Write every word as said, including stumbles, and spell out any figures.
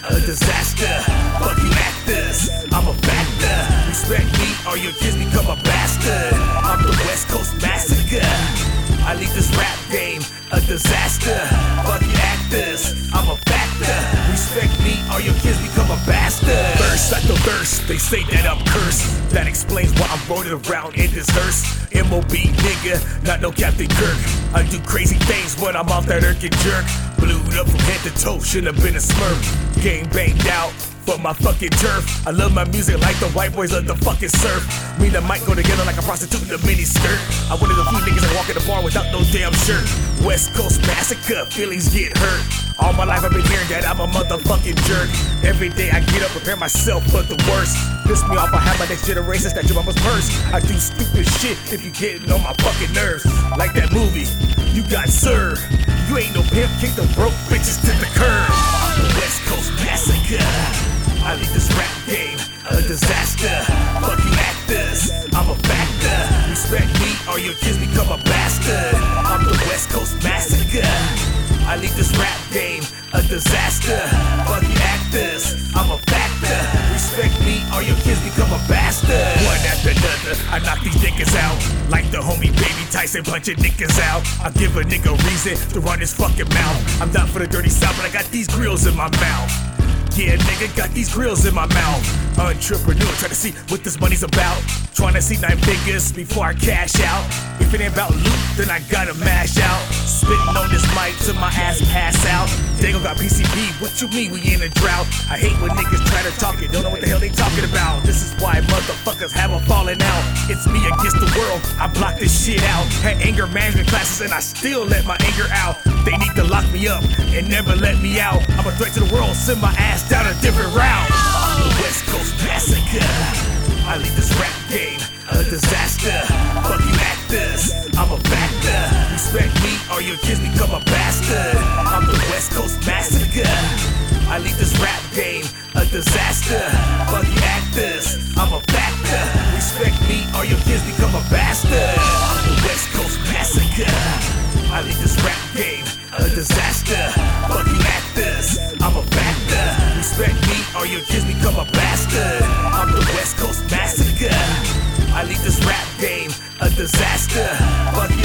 a disaster. Fuck you actors, I'm a factor. Respect me or your kids become a bastard. I'm the West Coast Massacre. I leave this rap game a disaster. Fuck you actors, I'm a factor. Respect me or your kids become a bastard. Verse after verse, they say that I'm cursed. That explains why I'm rolling around in this hearse. M O B nigga, not no Captain Kirk. I do crazy things when I'm off that irking jerk. Blued up from head to toe, shouldn't have been a smurf. Game banged out for my fucking turf. I love my music like the white boys love the fucking surf. Me and I might go together like a prostitute in a mini skirt. I'm one of the few niggas that walk in the bar without no damn shirt. West Coast Massacre, feelings get hurt. All my life I've been hearing that I'm a motherfucking jerk. Every day I get up, prepare myself for the worst. Piss me off, I have my next generation that your mama's purse. I do stupid shit if you getting on my fucking nerves. Like that movie, you got served. You ain't no pimp, kick the broke bitches to the curb. The West Coast Massacre. I leave this rap game a disaster. Fuck you actors, I'm a factor. Respect me or your kids become a bastard. I'm the West Coast Massacre. I leave this rap game a disaster. Fuck you actors, I'm a factor. Respect me or your kids become a bastard. One after another, I knock these niggas out. Like the homie Baby Tyson punching niggas out. I give a nigga reason to run his fucking mouth. I'm not for the dirty south, but I got these grills in my mouth. Yeah, nigga, got these grills in my mouth. Entrepreneur, trying to see what this money's about. Trying to see nine figures before I cash out. If it ain't about loot, then I gotta mash out. Spitting on this mic till my ass pass out. Dago got P C P, what you mean we in a drought? I hate when niggas try to talk it, don't know what the hell they talking about. This is why motherfuckers have a falling out. It's me against the world, I block this shit out. Had anger management classes and I still let my anger out. They need to lock me up and never let me out. I'm a threat to the world, send my ass down a different route. The West Coast Massacre. I leave this rap game a disaster. Fuck you actors, I'm a factor. Respect me or your kids become a bastard. I'm the West Coast Massacre. I leave this rap game a disaster. Fuck you actors, I'm a factor. Respect me or your kids become a bastard. The West Coast Massacre. I leave this rap game a disaster. Fuck you actors, I'm a factor. Respect me or your kids become a bastard. I'm the West Coast Massacre. I leave this rap game a disaster. Fuck